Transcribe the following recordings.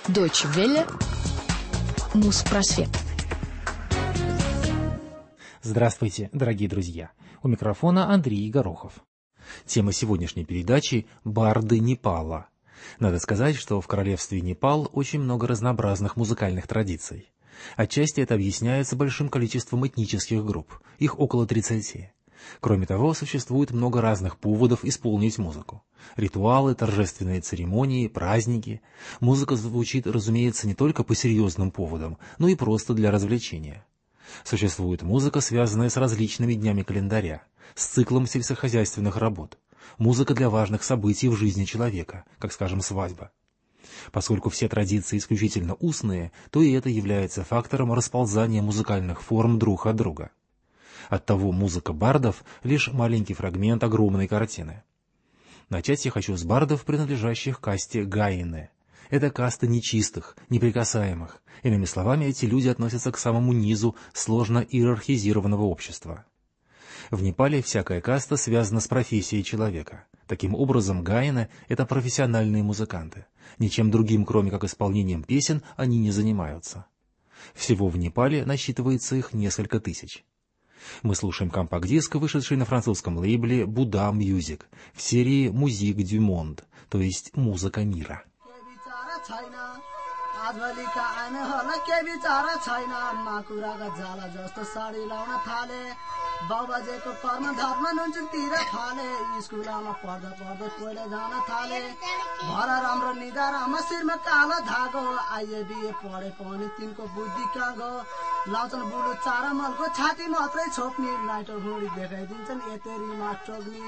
Deutsche Welle. Муспросвет. Здравствуйте, дорогие друзья! У микрофона Андрей Горохов. Тема сегодняшней передачи – барды Непала. Надо сказать, что в королевстве Непал очень много разнообразных музыкальных традиций. Отчасти это объясняется большим количеством этнических групп, их около 30. Кроме того, существует много разных поводов исполнить музыку. Ритуалы, торжественные церемонии, праздники. Музыка звучит, разумеется, не только по серьезным поводам, но и просто для развлечения. Существует музыка, связанная с различными днями календаря, с циклом сельскохозяйственных работ. Музыка для важных событий в жизни человека, как, скажем, свадьба. Поскольку все традиции исключительно устные, то и это является фактором расползания музыкальных форм друг от друга. Оттого музыка бардов — лишь маленький фрагмент огромной картины. Начать я хочу с бардов, принадлежащих касте гаины. Это каста нечистых, неприкасаемых. Иными словами, эти люди относятся к самому низу сложно иерархизированного общества. В Непале всякая каста связана с профессией человека. Таким образом, гаины — это профессиональные музыканты. Ничем другим, кроме как исполнением песен, они не занимаются. Всего в Непале насчитывается их несколько тысяч. Мы слушаем компакт-диск, вышедший на французском лейбле Buddha Music в серии Musique du Monde, то есть «Музыка мира». बाबाजेको कर्म धर्म नुनचुकतिर थाले स्कुलमा पढ्दा पढ्दै कोइला जान थाले भर राम्रो निधारमा शिरमा कालो धागो आइए बिए पढे पनि तिनको बुद्धि कहाँ गयो लाउँछन् बुढो चारा मलको छाती मात्रै छोप्ने लाइटर हुडी देखाइदिन्छन् एतेरीमा टोक्ने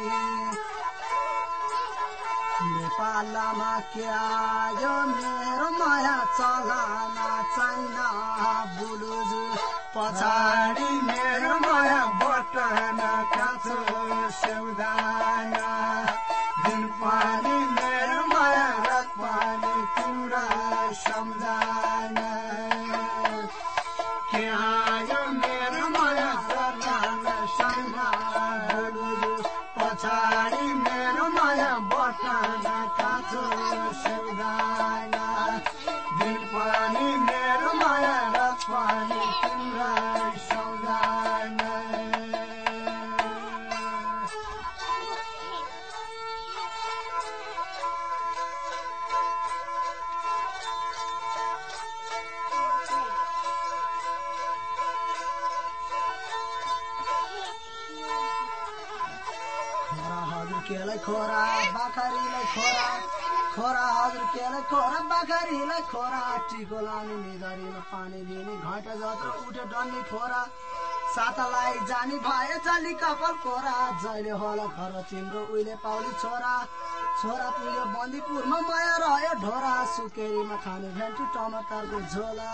नेपालमा के आयो मेरो माया चलाना चाहिना बुलुज पछाडि मेरो माया बटन काँचो सेउदाना दिन पानी मेरो माया रात पानी कुरा सम्झाना के आयो मेरो माया चलाना चाहिना बुलुज पछाडि मेरो माया बटन काँचो सेउदाना दिन पानी मेरो माया रात पानी तिम्रा सम्झाना केलाई खोरा बाखरीलाई खोरा खोरा हजुर केलाई खोरा बाखरीलाई खोरा टिको लाउने निधरीमा पानी दिने घाटा जत्रो उठ्यो डन्नी फोरा सातालाई जानी भए चली कपाल कोरा जहिले होला घर तिम्रो उहिले पाउली छोरा छोरा पुग्यो बन्दीपुरमा माया रह्यो ढोरा सुकेरीमा खाने भेन्टी टमाटरको झोला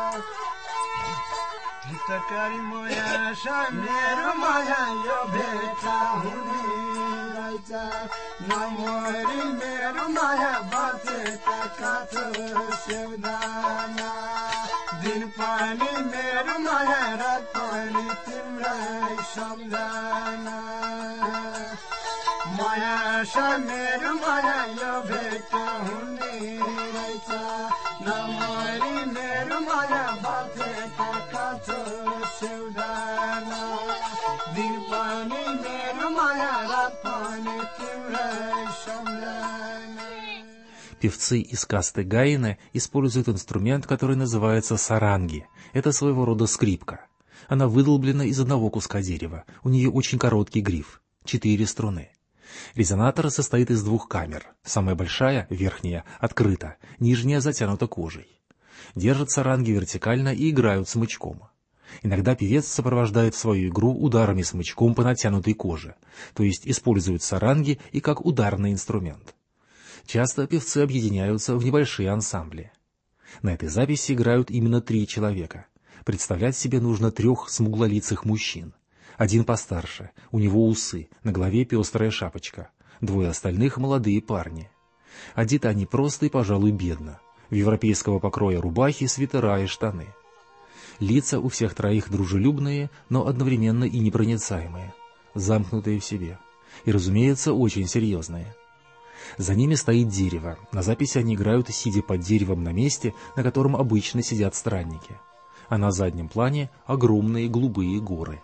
हितकारी माया मेरो माया यो भेटा हुने रहेछ नमरी मेरो माया बचेका काँचो सेउदाना दिन पानी मेरो माया रात पानी तिम्रै सम्झाना माया मेरो माया यो भेटा हुने रहेछ नमरी मेरो माया बचेका काँचो सेउदाना दिन पानी मेरो माया रात पानी तिम्रै सम्झाना. Певцы из касты гаины используют инструмент, который называется саранги. Это своего рода скрипка. Она выдолблена из одного куска дерева. У нее очень короткий гриф, 4 струны. Резонатор состоит из 2 камер. Самая большая, верхняя, открыта, нижняя затянута кожей. Держат саранги вертикально и играют смычком. Иногда певец сопровождает свою игру ударами смычком по натянутой коже, то есть использует саранги и как ударный инструмент. Часто певцы объединяются в небольшие ансамбли. На этой записи играют именно 3 человека. Представлять себе нужно 3 смуглолицых мужчин. Один постарше, у него усы, на голове пестрая шапочка. 2 остальных молодые парни. Одеты они просто и, пожалуй, бедно. В европейского покроя рубахи, свитера и штаны. Лица у всех 3 дружелюбные, но одновременно и непроницаемые, замкнутые в себе. И, разумеется, очень серьезные. За ними стоит дерево. На записи они играют, сидя под деревом на месте, на котором обычно сидят странники. А на заднем плане огромные голубые горы.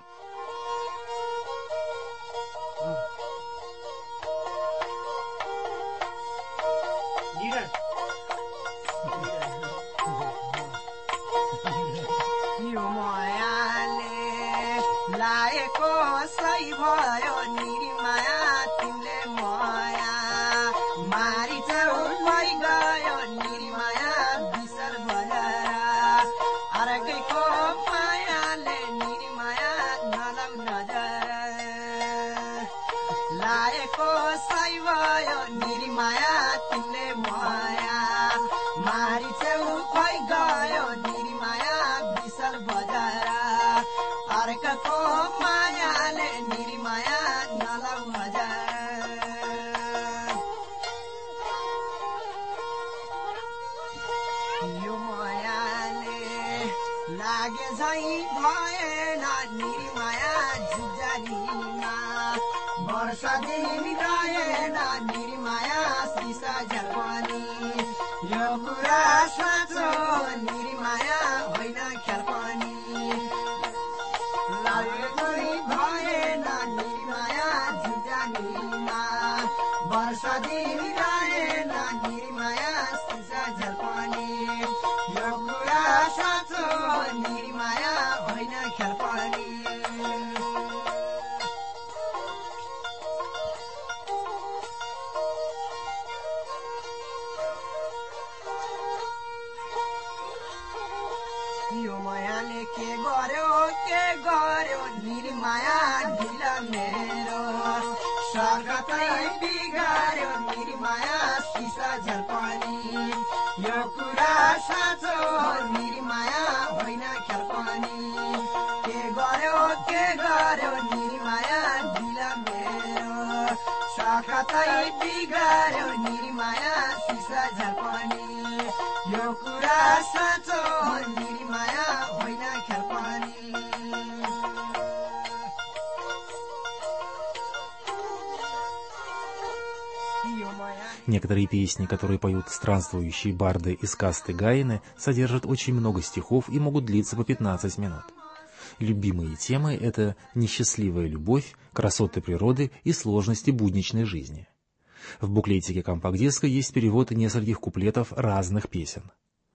Некоторые песни, которые поют странствующие барды из касты Гаины, содержат очень много стихов и могут длиться по 15 минут. Любимые темы — это несчастливая любовь, красоты природы и сложности будничной жизни. В буклетике компакт-диска есть перевод нескольких куплетов разных песен.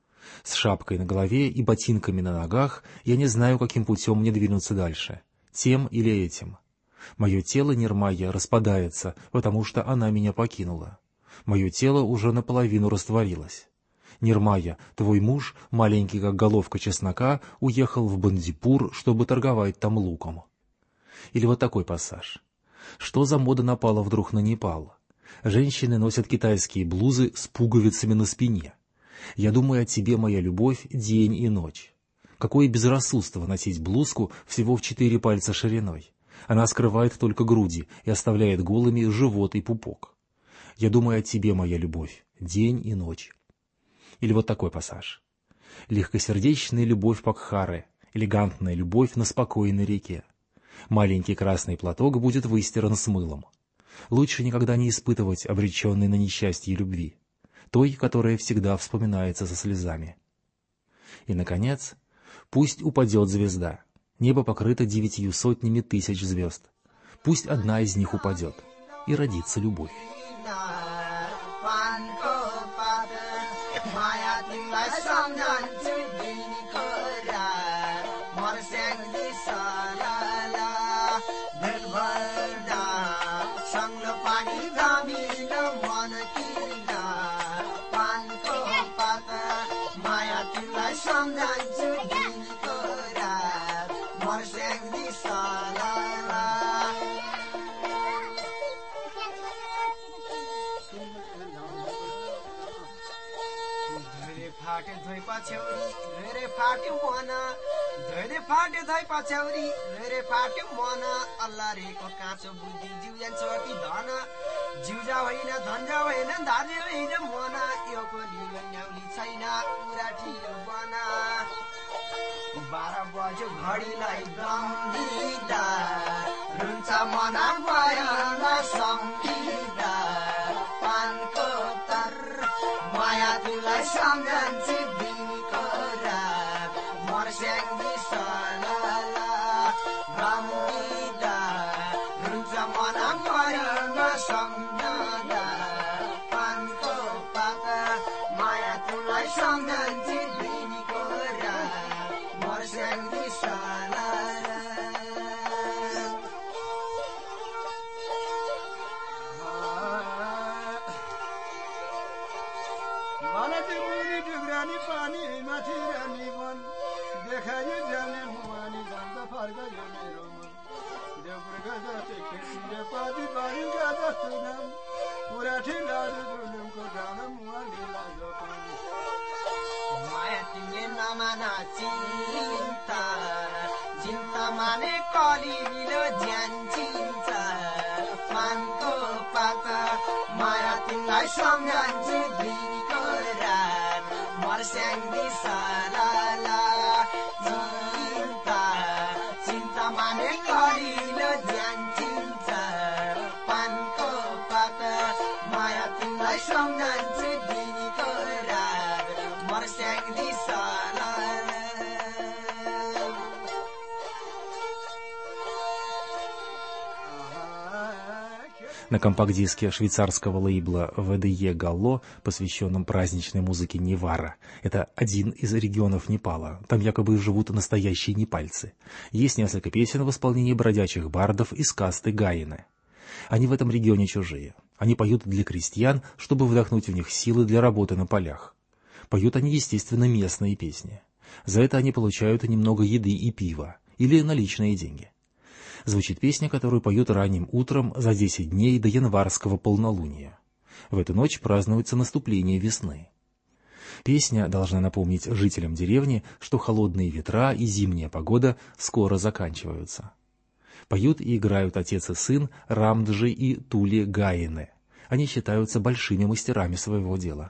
С шапкой на голове и ботинками на ногах я не знаю, каким путем мне двинуться дальше, тем или этим. Мое тело, Нирмая, распадается, потому что она меня покинула. Мое тело уже наполовину растворилось. Нирмая, твой муж, маленький как головка чеснока, уехал в Бандипур, чтобы торговать там луком. Или вот такой пассаж. Что за мода напала вдруг на Непал? Женщины носят китайские блузы с пуговицами на спине. Я думаю о тебе, моя любовь, день и ночь. Какое безрассудство носить блузку всего в 4 пальца шириной. Она скрывает только груди и оставляет голыми живот и пупок. Я думаю о тебе, моя любовь, день и ночь. Или вот такой пассаж. Легкосердечная любовь Пакхары, элегантная любовь на спокойной реке. Маленький красный платок будет выстиран с мылом. Лучше никогда не испытывать обреченной на несчастье любви, той, которая всегда вспоминается со слезами. И, наконец, пусть упадет звезда. Небо покрыто 900 тысяч звезд. Пусть одна из них упадет, и родится любовь. धैर्य फाटे धै पछ्यौरी धेरै फाट्यो मन अल्लाहरेको काँचो बुद्धि जिउ जान्छ कि धन जिउजा होइन धन्जा होइन धार्य होइन मन यो कोलीमा न्याउली छैन पुरा ठिलो बना 12 बज्यो घडीलाई गम्दिँदा रुन्छ मन भएन सम्झिँदा पान माया तिमीलाई सम्झन्छु दिनको रात मर्स्याङ्गी सलाला रम्बिदा रुन्छ मन परिमा सम्झदा पानको पाता माया तिमीलाई सम्झन्छु दिनको रात मर्स्याङ्गी सलाला पानी माथि रानी मन देखायो जाने मुहानी जान्दा फर्कायो मेरो मन देउपुरका जस्तै खेतीले पाती बारी गाजा सुनाम पुरा ठिलाहरू जुलुमको डाँडा मुहानी लाग्यो पानी माया तिमीले नमाना चिन्ता चिन्ता माने कलिलो ज्यान चिन्छ पानको पाता माया तिमीलाई सम्झन्छु दिनको रात मर्स्याङ्गी सलाला चिन्ता चिन्ता माने कलिलो ज्यान चिन्छ पानको पाता माया तिमीलाई सम्झन्छु दिनको रात मर्स्याङ्गी सलाला На компакт-диске швейцарского лейбла ВДЕ Галло, посвященном праздничной музыке Невара. Это один из регионов Непала. Там якобы живут настоящие непальцы. Есть несколько песен в исполнении бродячих бардов из касты Гаины. Они в этом регионе чужие. Они поют для крестьян, чтобы вдохнуть в них силы для работы на полях. Поют они, естественно, местные песни. За это они получают немного еды и пива, или наличные деньги. Звучит песня, которую поют ранним утром за 10 дней до январского полнолуния. В эту ночь празднуется наступление весны. Песня должна напомнить жителям деревни, что холодные ветра и зимняя погода скоро заканчиваются. Поют и играют отец и сын Рамджи и Тули Гаины. Они считаются большими мастерами своего дела.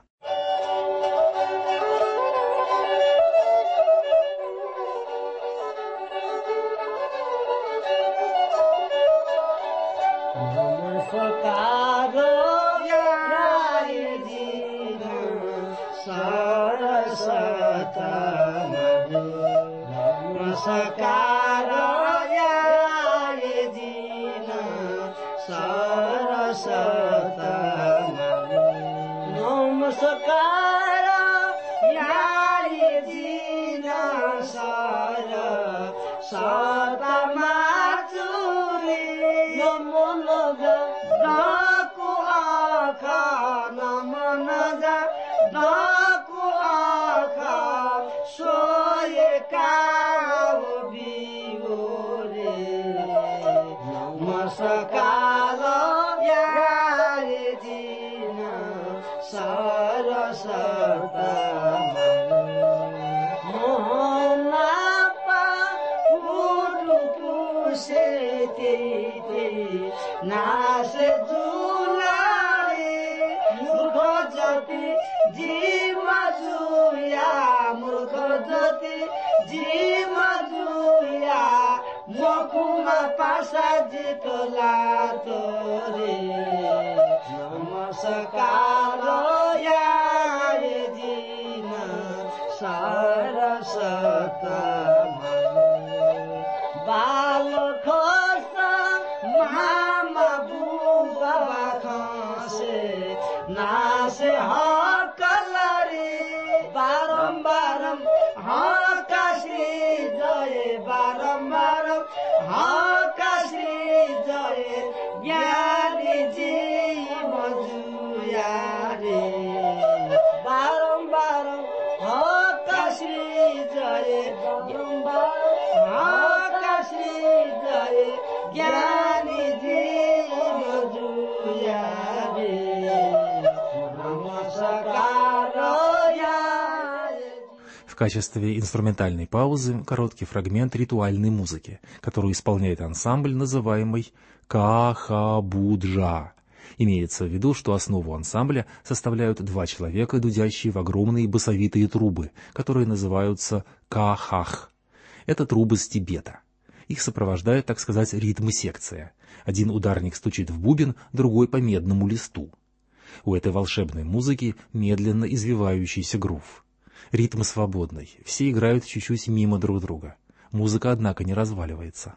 В качестве инструментальной паузы короткий фрагмент ритуальной музыки, которую исполняет ансамбль, называемый Кахабуджа. Имеется в виду, что основу ансамбля составляют 2 человека, дудящие в огромные басовитые трубы, которые называются кахах. Это трубы с Тибета. Их сопровождает, так сказать, ритм-секция. Один ударник стучит в бубен, другой по медному листу. У этой волшебной музыки медленно извивающийся грув. Ритм свободный, все играют чуть-чуть мимо друг друга. Музыка, однако, не разваливается.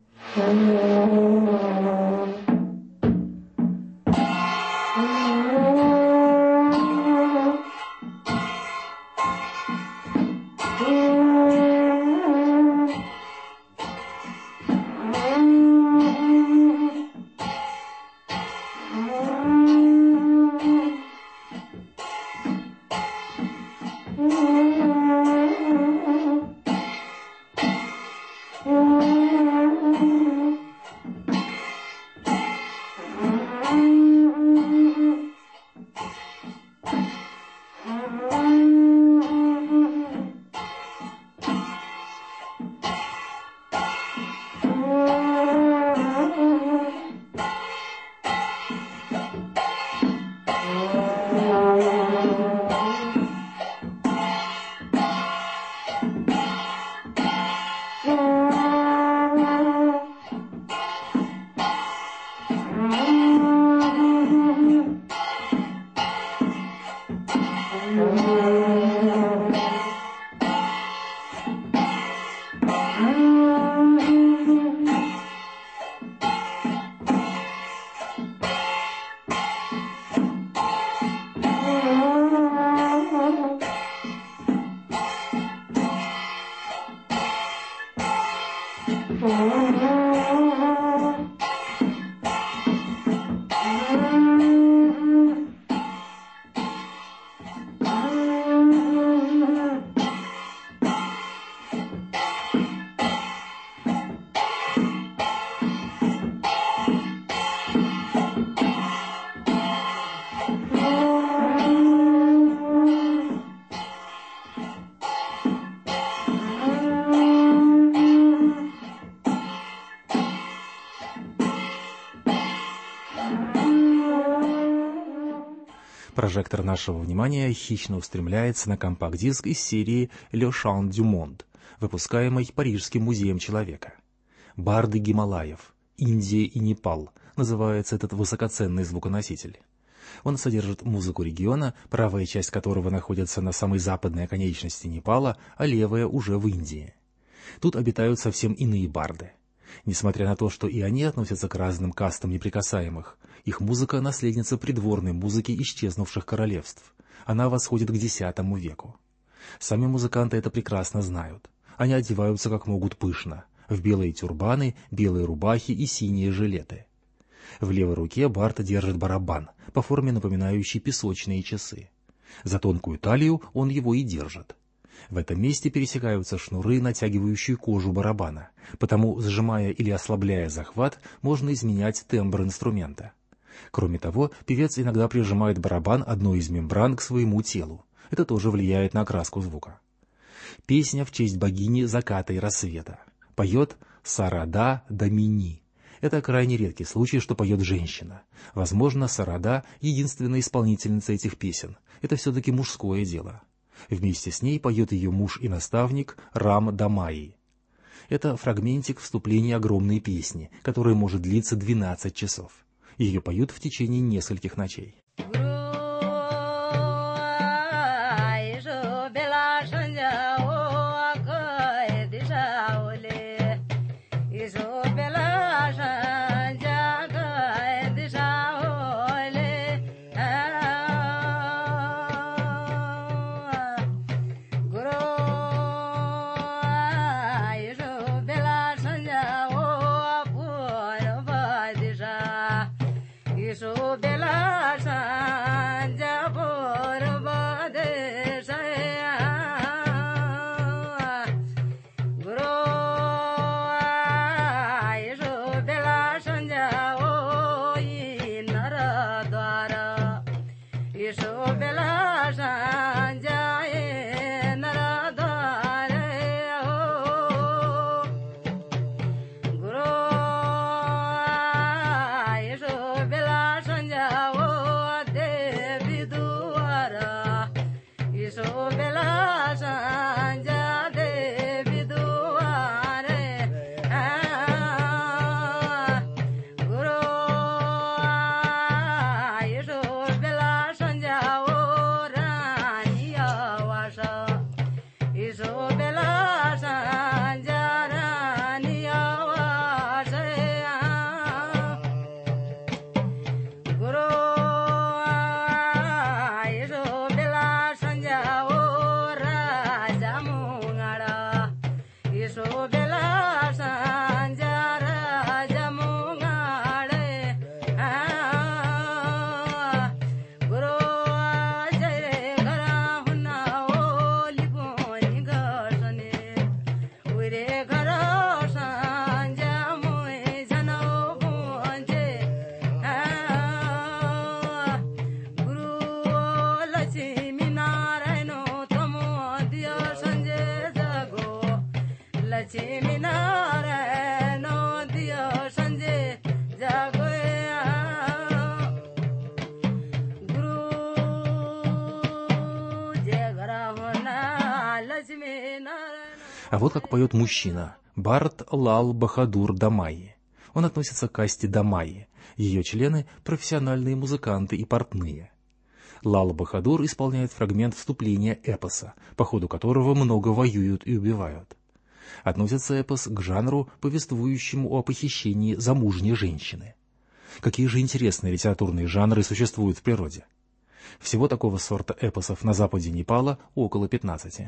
Прожектор нашего внимания хищно устремляется на компакт-диск из серии «Le Chant du Monde», выпускаемой Парижским музеем человека. «Барды Гималаев. Индия и Непал» называется этот высокоценный звуконоситель. Он содержит музыку региона, правая часть которого находится на самой западной оконечности Непала, а левая уже в Индии. Тут обитают совсем иные барды. Несмотря на то, что и они относятся к разным кастам неприкасаемых, их музыка — наследница придворной музыки исчезнувших королевств. Она восходит к X веку. Сами музыканты это прекрасно знают. Они одеваются как могут пышно, в белые тюрбаны, белые рубахи и синие жилеты. В левой руке бард держит барабан, по форме напоминающий песочные часы. За тонкую талию он его и держит. В этом месте пересекаются шнуры, натягивающие кожу барабана, потому, сжимая или ослабляя захват, можно изменять тембр инструмента. Кроме того, певец иногда прижимает барабан одной из мембран к своему телу. Это тоже влияет на окраску звука. Песня в честь богини заката и рассвета. Поет Сарада Дамини. Это крайне редкий случай, что поет женщина. Возможно, Сарада — единственная исполнительница этих песен. Это все-таки мужское дело. Вместе с ней поет ее муж и наставник Рам Дамаи. Это фрагментик вступления огромной песни, которая может длиться 12 часов. Ее поют в течение нескольких ночей. Bela А вот как поет мужчина, бард Лал Бахадур Дамаи. Он относится к касте Дамаи. Ее члены – профессиональные музыканты и портные. Лал Бахадур исполняет фрагмент вступления эпоса, по ходу которого много воюют и убивают. Относится эпос к жанру, повествующему о похищении замужней женщины. Какие же интересные литературные жанры существуют в природе? Всего такого сорта эпосов на западе Непала около 15.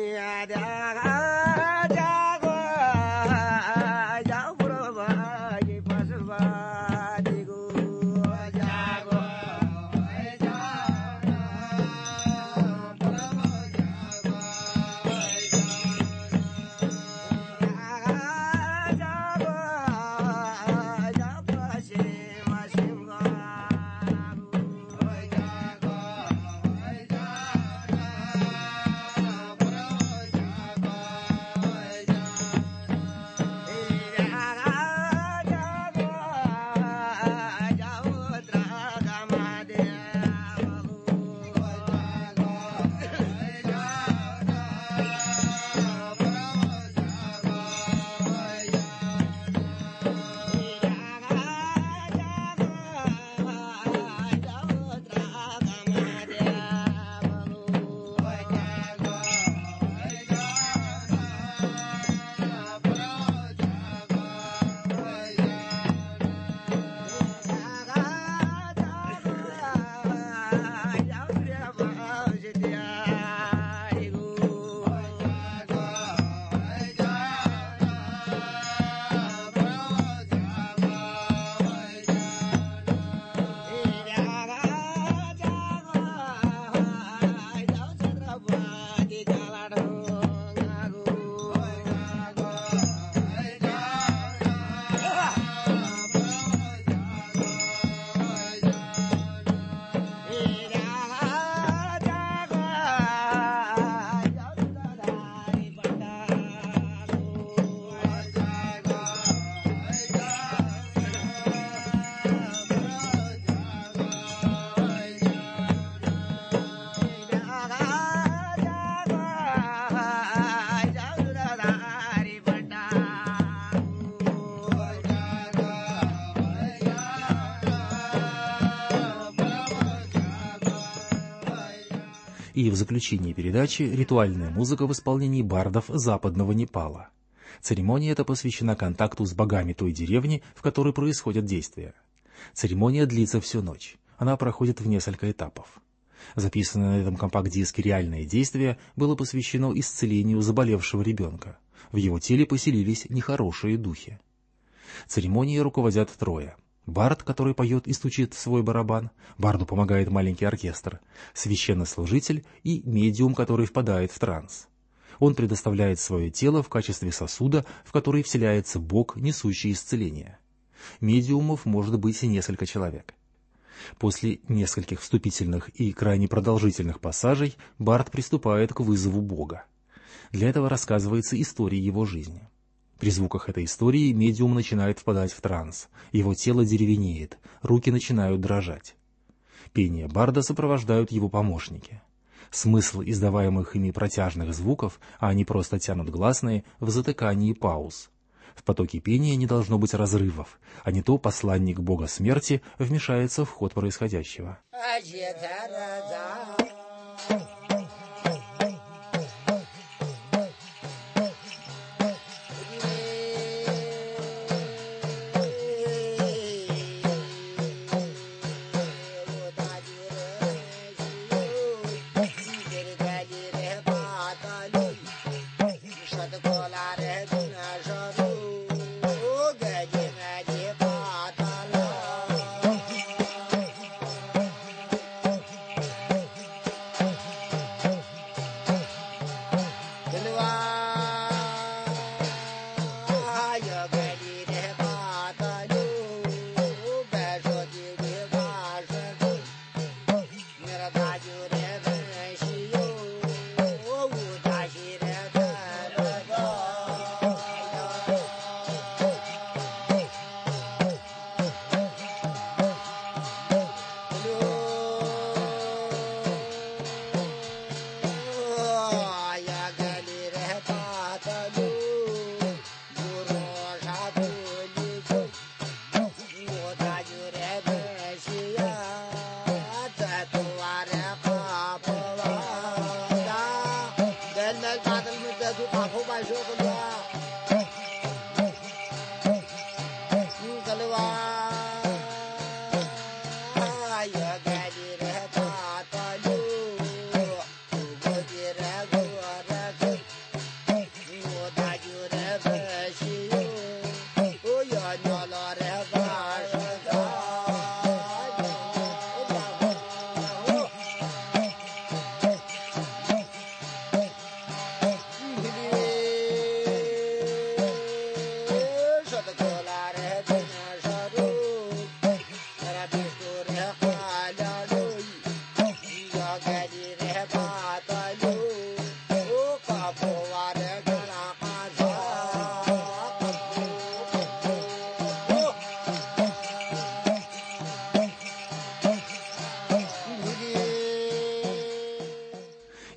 И в заключении передачи ритуальная музыка в исполнении бардов западного Непала. Церемония эта посвящена контакту с богами той деревни, в которой происходят действия. Церемония длится всю ночь. Она проходит в несколько этапов. Записанное на этом компакт-диске реальное действие было посвящено исцелению заболевшего ребенка. В его теле поселились нехорошие духи. Церемонией руководят трое. Бард, который поет и стучит в свой барабан, барду помогает маленький оркестр, священнослужитель и медиум, который впадает в транс. Он предоставляет свое тело в качестве сосуда, в который вселяется Бог, несущий исцеление. Медиумов может быть несколько человек. После нескольких вступительных и крайне продолжительных пассажей бард приступает к вызову Бога. Для этого рассказывается история его жизни. При звуках этой истории медиум начинает впадать в транс, его тело деревенеет, руки начинают дрожать. Пение барда сопровождают его помощники. Смысл издаваемых ими протяжных звуков, а они просто тянут гласные, в затыкании пауз. В потоке пения не должно быть разрывов, а не то посланник бога смерти вмешается в ход происходящего.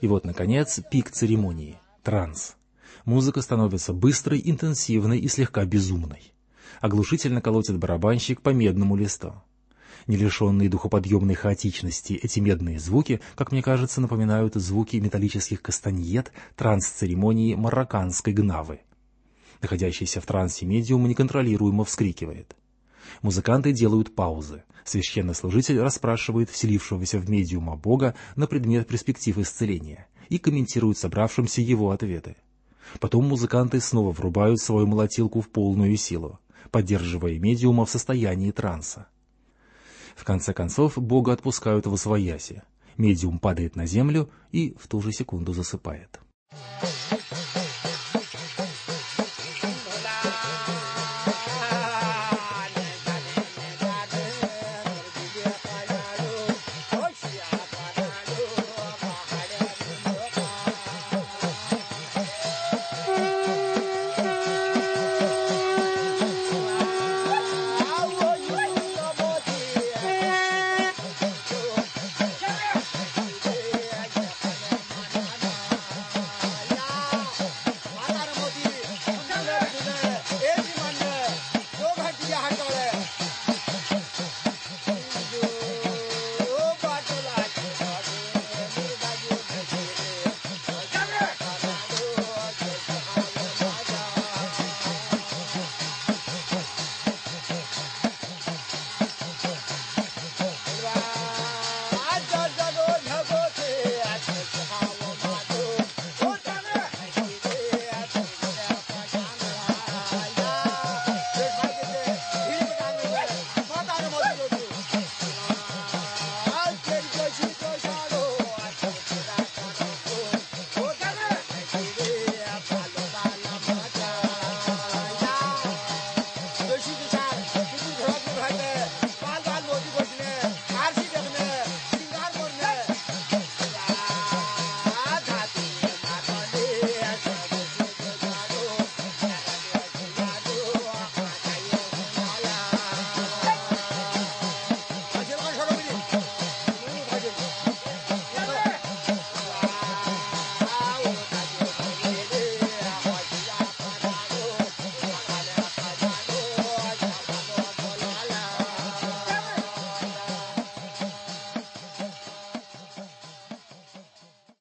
И вот, наконец, пик церемонии – транс. Музыка становится быстрой, интенсивной и слегка безумной. Оглушительно колотит барабанщик по медному листу. Не лишенные духоподъемной хаотичности, эти медные звуки, как мне кажется, напоминают звуки металлических кастаньет транс-церемонии марокканской гнавы. Находящийся в трансе медиум неконтролируемо вскрикивает. Музыканты делают паузы. Священнослужитель расспрашивает вселившегося в медиума Бога на предмет перспектив исцеления и комментирует собравшимся его ответы. Потом музыканты снова врубают свою молотилку в полную силу, поддерживая медиума в состоянии транса. В конце концов, Бога отпускают восвояси. Медиум падает на землю и в ту же секунду засыпает.